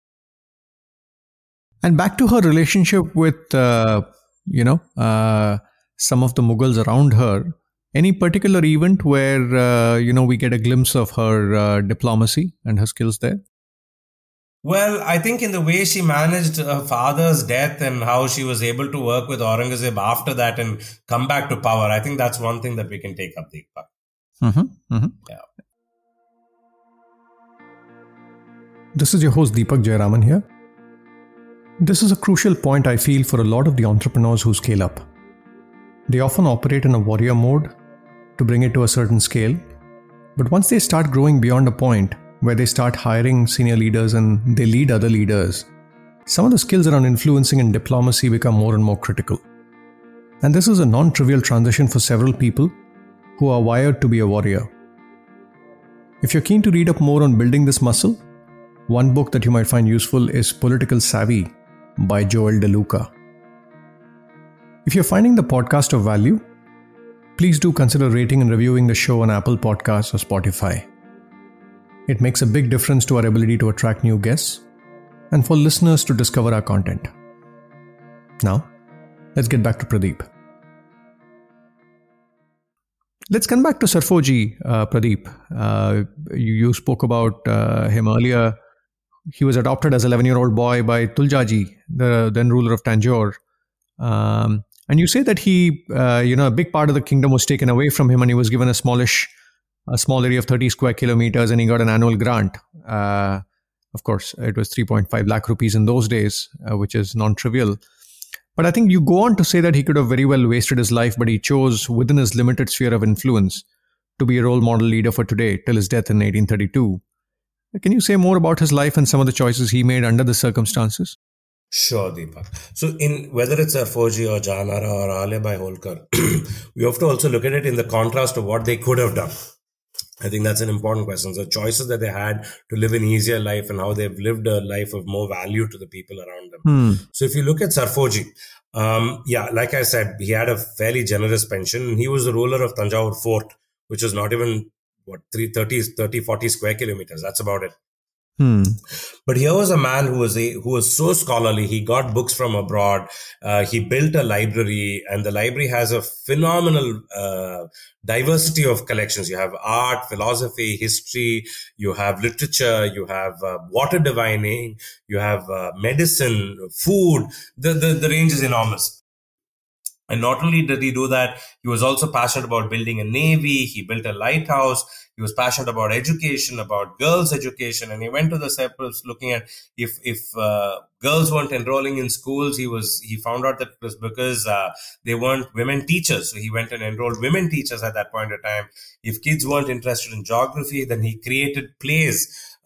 And back to her relationship with, uh, you know, uh, some of the Mughals around her. Any particular event where, uh, you know, we get a glimpse of her uh, diplomacy and her skills there? Well, I think in the way she managed her father's death and how she was able to work with Aurangzeb after that and come back to power, I think that's one thing that we can take up, Deepak. Mm-hmm, mm-hmm. Yeah. This is your host Deepak Jayaraman here. This is a crucial point I feel for a lot of the entrepreneurs who scale up. They often operate in a warrior mode to bring it to a certain scale. But once they start growing beyond a point where they start hiring senior leaders and they lead other leaders, some of the skills around influencing and diplomacy become more and more critical. And this is a non-trivial transition for several people who are wired to be a warrior. If you're keen to read up more on building this muscle, one book that you might find useful is Political Savvy by Joel De Luca. If you're finding the podcast of value, please do consider rating and reviewing the show on Apple Podcasts or Spotify. It makes a big difference to our ability to attract new guests and for listeners to discover our content. Now, let's get back to Pradeep. Let's come back to Sarfoji, uh, Pradeep. Uh, you, you spoke about uh, him earlier. He was adopted as an eleven-year-old boy by Tuljaji, the then ruler of Tanjore. Um, and you say that he, uh, you know, a big part of the kingdom was taken away from him and he was given a smallish, a small area of thirty square kilometers and he got an annual grant. Uh, of course, it was three point five lakh rupees in those days, uh, which is non-trivial. But I think you go on to say that he could have very well wasted his life, but he chose within his limited sphere of influence to be a role model leader for today till his death in eighteen thirty-two. Can you say more about his life and some of the choices he made under the circumstances? Sure, Deepak. So in whether it's Sarfoji or Jahanara or Ahilyabai Holkar, we have to also look at it in the contrast of what they could have done. I think that's an important question. The choices that they had to live an easier life and how they've lived a life of more value to the people around them. Hmm. So if you look at Sarfoji, um, yeah, like I said, he had a fairly generous pension and he was the ruler of Tanjore Fort, which is not even, what, thirty, thirty, forty square kilometers. That's about it. Hmm. But here was a man who was a, who was so scholarly. He got books from abroad. Uh, he built a library, and the library has a phenomenal uh, diversity of collections. You have art, philosophy, history. You have literature. You have uh, water divining. You have uh, medicine, food. The, the the range is enormous. And not only did he do that, he was also passionate about building a navy. He built a lighthouse. He was passionate about education, about girls' education. And he went to the steps looking at if if uh, girls weren't enrolling in schools, he was he found out that it was because uh, they weren't women teachers. So he went and enrolled women teachers at that point in time. If kids weren't interested in geography, then he created plays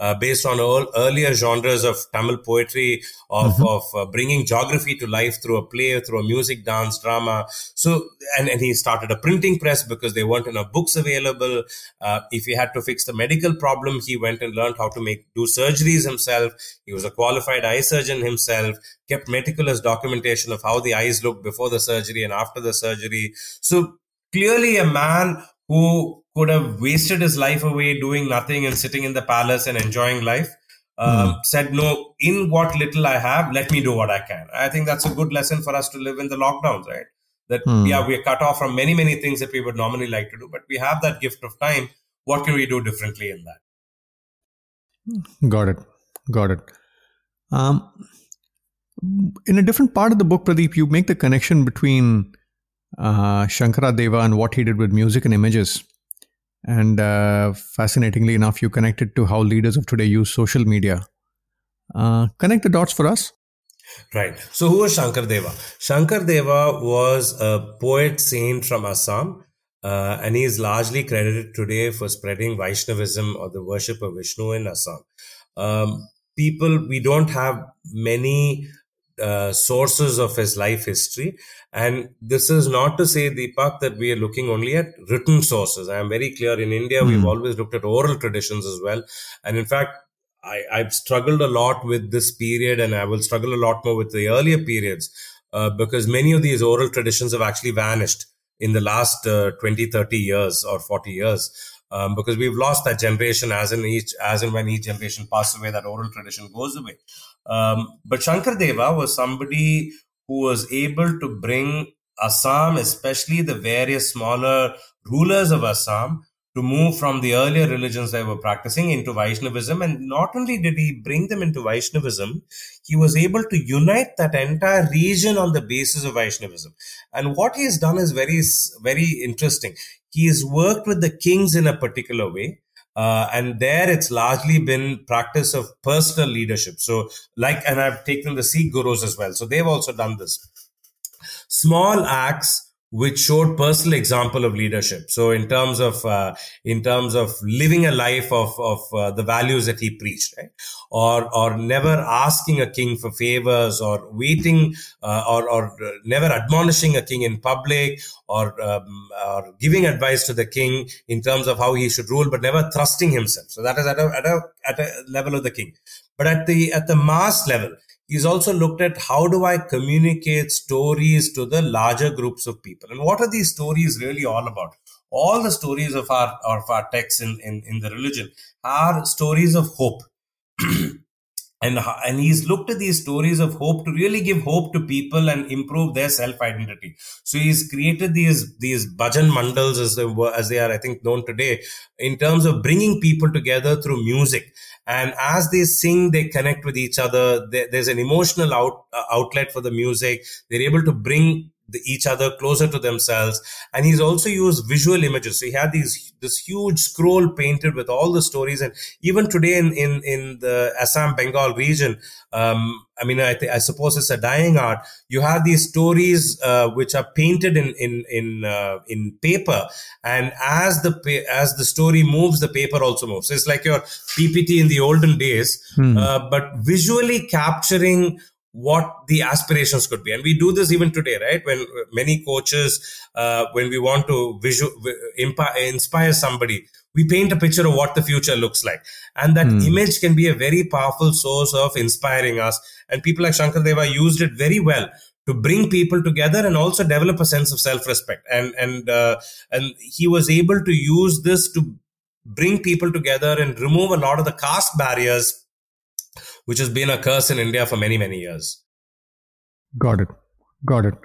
uh, based on all earlier genres of Tamil poetry, of, mm-hmm. of uh, bringing geography to life through a play, through a music, dance, drama. So, and, and he started a printing press because there weren't enough books available. Uh, if he had to fix the medical problem, he went and learned how to make do surgeries himself. He was a qualified eye surgeon himself, kept meticulous documentation of how the eyes looked before the surgery and after the surgery. So clearly a man who could have wasted his life away doing nothing and sitting in the palace and enjoying life, um, mm. said, no, in what little I have, let me do what I can. I think that's a good lesson for us to live in the lockdowns, right? That, mm. yeah, we're cut off from many, many things that we would normally like to do, but we have that gift of time. What can we do differently in that? Got it. Got it. Um, in a different part of the book, Pradeep, you make the connection between uh, Shankara Deva and what he did with music and images. And uh, fascinatingly enough, you connected to how leaders of today use social media. Uh, connect the dots for us. Right. So who was Shankar Deva? Shankar Deva was a poet saint from Assam. Uh, and he is largely credited today for spreading Vaishnavism or the worship of Vishnu in Assam. Um, people, we don't have many uh, sources of his life history. And this is not to say, Deepak, that we are looking only at written sources. I am very clear, in India, mm. we've always looked at oral traditions as well. And in fact, I, I've struggled a lot with this period, and I will struggle a lot more with the earlier periods, uh, because many of these oral traditions have actually vanished in the last uh, twenty, thirty years or forty years, um, because we've lost that generation as in each, as and when each generation passes away, that oral tradition goes away. Um, but Shankar Deva was somebody who was able to bring Assam, especially the various smaller rulers of Assam, to move from the earlier religions they were practicing into Vaishnavism. And not only did he bring them into Vaishnavism, he was able to unite that entire region on the basis of Vaishnavism. And what he has done is very, very interesting. He has worked with the kings in a particular way. Uh, and there it's largely been practice of personal leadership. So like, and I've taken the Sikh gurus as well. So they've also done this. Small acts which showed personal example of leadership. So in terms of, uh, in terms of living a life of, of, uh, the values that he preached, right? Or, or never asking a king for favors, or waiting, uh, or, or never admonishing a king in public, or, um, or giving advice to the king in terms of how he should rule, but never thrusting himself. So that is at a, at a, at a level of the king. But at the, at the mass level, he's also looked at how do I communicate stories to the larger groups of people, and what are these stories really all about? All the stories of our of our texts in, in, in the religion are stories of hope. And, and he's looked at these stories of hope to really give hope to people and improve their self-identity. So he's created these, these bhajan mandals as they were, as they are, I think, known today, in terms of bringing people together through music. And as they sing, they connect with each other. There, there's an emotional out, uh, outlet for the music. They're able to bring the, each other closer to themselves. And he's also used visual images. So he had these, this huge scroll painted with all the stories. And even today in, in, in the Assam Bengal region, um, I mean, I, th- I suppose it's a dying art. You have these stories, uh, which are painted in, in, in, uh, in paper. And as the, pa- as the story moves, the paper also moves. So it's like your P P T in the olden days, hmm. uh, but visually capturing what the aspirations could be. And we do this even today, right? When many coaches, uh, when we want to visual, inspire somebody, we paint a picture of what the future looks like. And that mm. image can be a very powerful source of inspiring us. And people like Shankar Deva used it very well to bring people together and also develop a sense of self-respect. And, and, uh, and he was able to use this to bring people together and remove a lot of the caste barriers, which has been a curse in India for many, many years. Got it. Got it.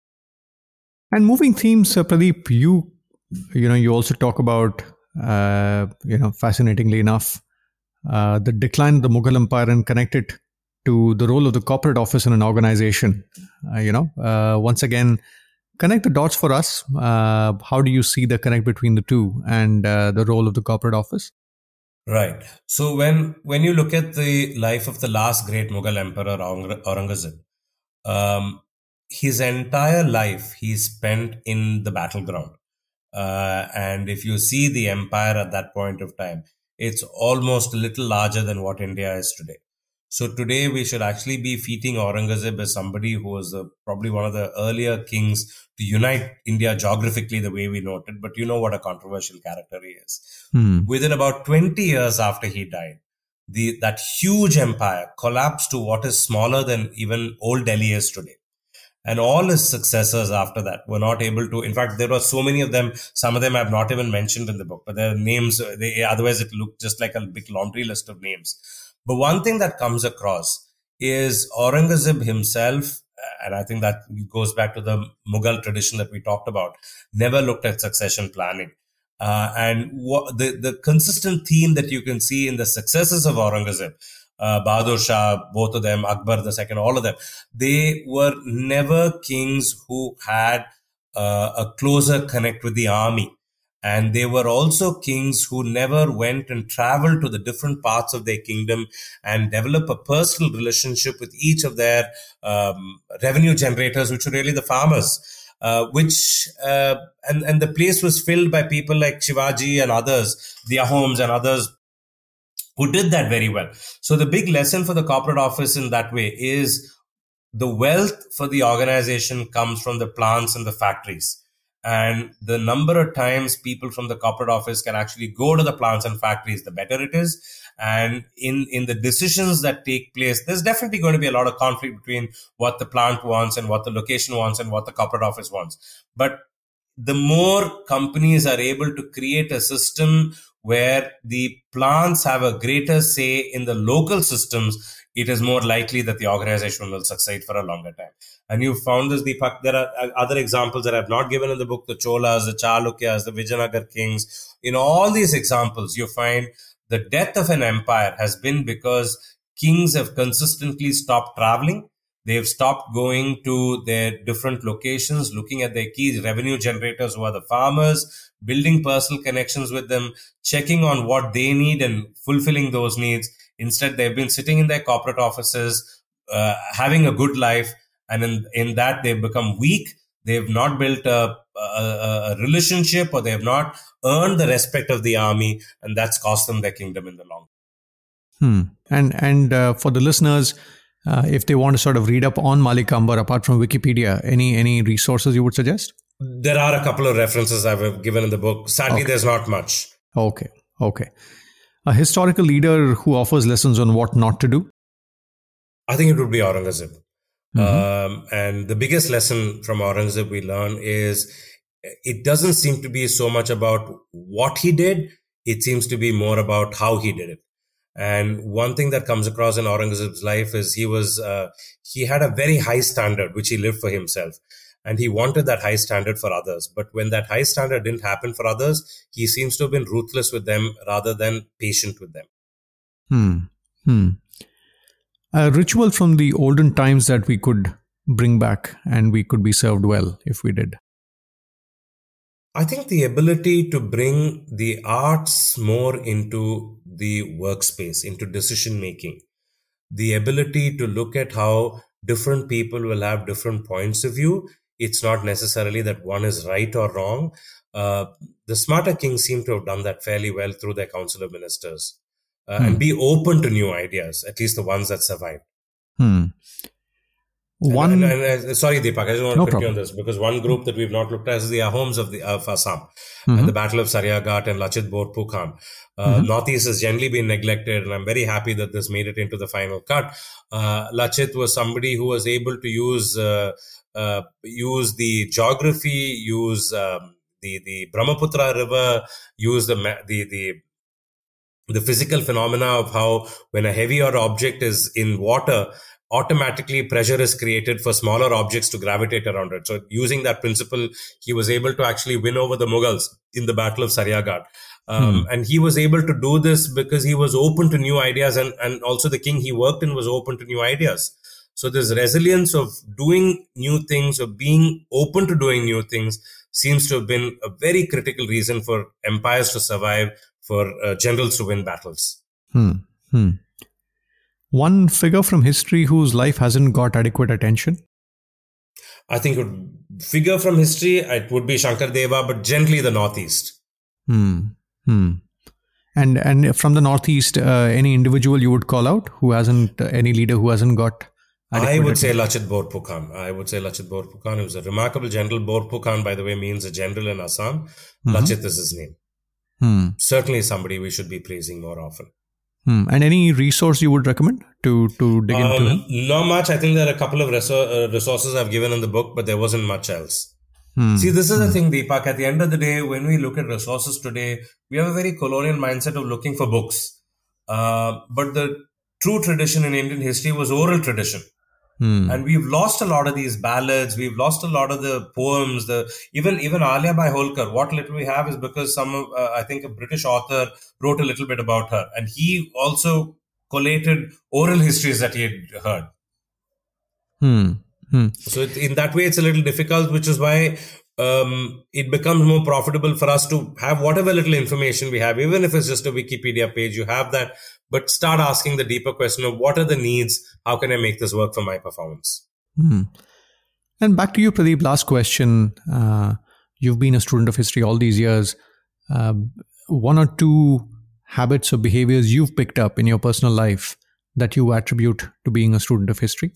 And moving themes, uh, Pradeep, you, you know, you also talk about, uh, you know, fascinatingly enough, uh, the decline of the Mughal Empire and connect it to the role of the corporate office in an organization. Uh, you know, uh, once again, connect the dots for us. Uh, how do you see the connect between the two and uh, the role of the corporate office? Right. So when, when you look at the life of the last great Mughal emperor, Aurangzeb, um, his entire life he spent in the battleground. Uh, and if you see the empire at that point of time, it's almost a little larger than what India is today. So today we should actually be feting Aurangzeb as somebody who was the, probably one of the earlier kings to unite India geographically the way we know it. But you know what a controversial character he is. Hmm. Within about twenty years after he died, the that huge empire collapsed to what is smaller than even old Delhi is today. And all his successors after that were not able to, in fact, there were so many of them, some of them I've not even mentioned in the book, but their names, they, otherwise it looked just like a big laundry list of names. But one thing that comes across is Aurangzeb himself, and I think that goes back to the Mughal tradition that we talked about, never looked at succession planning. Uh, and what, the, the consistent theme that you can see in the successors of Aurangzeb, uh, Bahadur Shah, both of them, Akbar the second, all of them, they were never kings who had uh, a closer connect with the army. And they were also kings who never went and traveled to the different parts of their kingdom and develop a personal relationship with each of their um, revenue generators, which were really the farmers. Uh, which uh, and and the place was filled by people like Shivaji and others, the Ahoms and others, who did that very well. So the big lesson for the corporate office in that way is the wealth for the organization comes from the plants and the factories. And the number of times people from the corporate office can actually go to the plants and factories, the better it is. And in, in the decisions that take place, there's definitely going to be a lot of conflict between what the plant wants and what the location wants and what the corporate office wants. But the more companies are able to create a system where the plants have a greater say in the local systems, it is more likely that the organization will succeed for a longer time. And you found this, Deepak. There are other examples that I've not given in the book, the Cholas, the Chalukyas, the Vijayanagar kings. In all these examples, you find the death of an empire has been because kings have consistently stopped traveling. They've stopped going to their different locations, looking at their key revenue generators who are the farmers, building personal connections with them, checking on what they need and fulfilling those needs. Instead, they've been sitting in their corporate offices, uh, having a good life. And in, in that, they've become weak. They've not built a, a, a relationship, or they have not earned the respect of the army. And that's cost them their kingdom in the long run. Hmm. And, and uh, for the listeners, uh, if they want to sort of read up on Malik Ambar, apart from Wikipedia, any, any resources you would suggest? There are a couple of references I've given in the book. Sadly, okay. There's not much. Okay. Okay. A historical leader who offers lessons on what not to do? I think it would be Aurangzeb. Mm-hmm. Um, and the biggest lesson from Aurangzeb we learn is it doesn't seem to be so much about what he did. It seems to be more about how he did it. And one thing that comes across in Aurangzeb's life is he was, uh, he had a very high standard, which he lived for himself. And he wanted that high standard for others. But when that high standard didn't happen for others, he seems to have been ruthless with them rather than patient with them. Hmm. Hmm. A ritual from the olden times that we could bring back and we could be served well if we did. I think the ability to bring the arts more into the workspace, into decision making, the ability to look at how different people will have different points of view. It's not necessarily that one is right or wrong. Uh, the smarter kings seem to have done that fairly well through their council of ministers. Uh, hmm. And be open to new ideas, at least the ones that survive. Hmm. One, and, and, and, sorry, Deepak, I just want to no quickly on this, because one group that we've not looked at is the Ahoms of the of Assam, mm-hmm. and the Battle of Sariaghat and Lachit Borpukhan. Uh, mm-hmm. Northeast has generally been neglected, and I'm very happy that this made it into the final cut. Uh, Lachit was somebody who was able to use uh, uh, use the geography, use um, the the Brahmaputra River, use the the the the physical phenomena of how when a heavier object is in water, automatically pressure is created for smaller objects to gravitate around it. So using that principle, he was able to actually win over the Mughals in the Battle of Sariaghat. Um, hmm. And he was able to do this because he was open to new ideas, and, and also the king he worked in was open to new ideas. So this resilience of doing new things, of being open to doing new things, seems to have been a very critical reason for empires to survive, for uh, generals to win battles. Hmm. Hmm. One figure from history whose life hasn't got adequate attention? I think a figure from history, it would be Shankar Deva, but generally the Northeast. Hmm. Hmm. And and from the Northeast, uh, any individual you would call out who hasn't, uh, any leader who hasn't got. I would say Lachit Borphukan. I would say Lachit Borphukan. He was a remarkable general. Borphukan, by the way, means a general in Assam. Mm-hmm. Lachit is his name. Hmm. Certainly somebody we should be praising more often. Hmm. And any resource you would recommend to, to dig um, into him? Not much. I think there are a couple of resor- uh, resources I've given in the book, but there wasn't much else. Hmm. See, this is hmm. the thing, Deepak. At the end of the day, when we look at resources today, we have a very colonial mindset of looking for books. Uh, but the true tradition in Indian history was oral tradition. Hmm. And we've lost a lot of these ballads. We've lost a lot of the poems. The even even Alia Bhai Holkar. What little we have is because some, uh, I think, a British author wrote a little bit about her, and he also collated oral histories that he had heard. Hmm. Hmm. So it, in that way, it's a little difficult, which is why um, it becomes more profitable for us to have whatever little information we have, even if it's just a Wikipedia page. You have that. But start asking the deeper question of what are the needs? How can I make this work for my performance? Hmm. And back to you, Pradeep, last question. Uh, you've been a student of history all these years. Uh, one or two habits or behaviors you've picked up in your personal life that you attribute to being a student of history?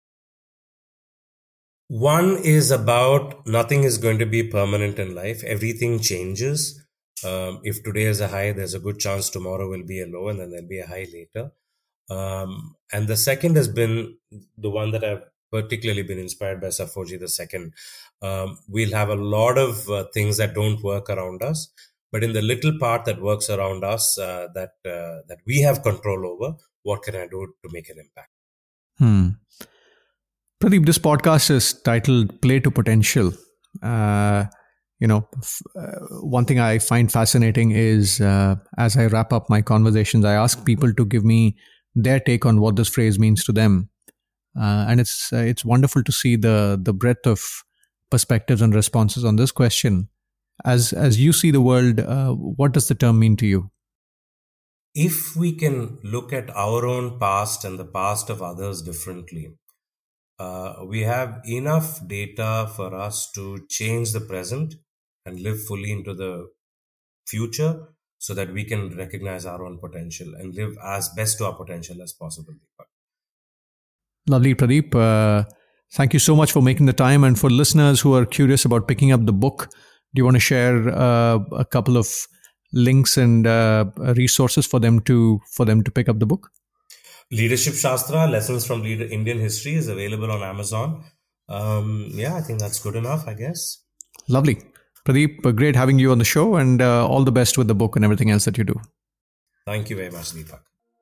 One is about nothing is going to be permanent in life. Everything changes. Um, if today is a high, there's a good chance tomorrow will be a low, and then there'll be a high later. Um, and the second has been the one that I've particularly been inspired by Safoji the second. Um, we'll have a lot of uh, things that don't work around us, but in the little part that works around us, uh, that uh, that we have control over, what can I do to make an impact? Hmm. Pradeep, this podcast is titled Play to Potential. Uh, You know, uh, one thing I find fascinating is uh, as I wrap up my conversations, I ask people to give me their take on what this phrase means to them. Uh, and it's uh, it's wonderful to see the the breadth of perspectives and responses on this question. As, as you see the world, uh, what does the term mean to you? If we can look at our own past and the past of others differently, uh, we have enough data for us to change the present and live fully into the future so that we can recognize our own potential and live as best to our potential as possible. Lovely, Pradeep. Uh, thank you so much for making the time. And for listeners who are curious about picking up the book, do you want to share uh, a couple of links and uh, resources for them to for them to pick up the book? Leadership Shastra, Lessons from Leader Indian History is available on Amazon. Um, yeah, I think that's good enough, I guess. Lovely. Pradeep, great having you on the show, and uh, all the best with the book and everything else that you do. Thank you very much, Deepak.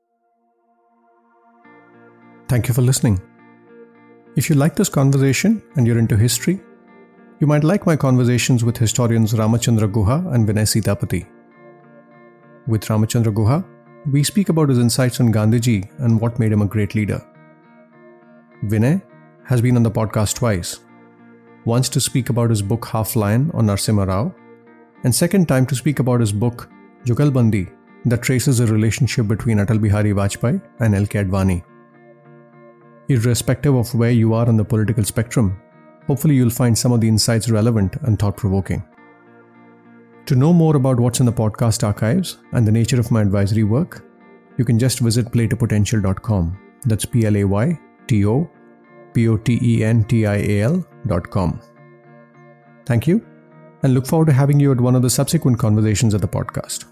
Thank you for listening. If you like this conversation and you're into history, you might like my conversations with historians Ramachandra Guha and Vinay Sitapati. With Ramachandra Guha, we speak about his insights on Gandhiji and what made him a great leader. Vinay has been on the podcast twice. Once to speak about his book Half Lion on Narasimha Rao, and second time to speak about his book Jugalbandi that traces a relationship between Atal Bihari Vajpayee and L K Advani. Irrespective of where you are on the political spectrum, hopefully you'll find some of the insights relevant and thought-provoking. To know more about what's in the podcast archives and the nature of my advisory work, you can just visit play to potential dot com. That's P L A Y T O P O T E N T I A L dot com. Thank you, and look forward to having you at one of the subsequent conversations of the podcast.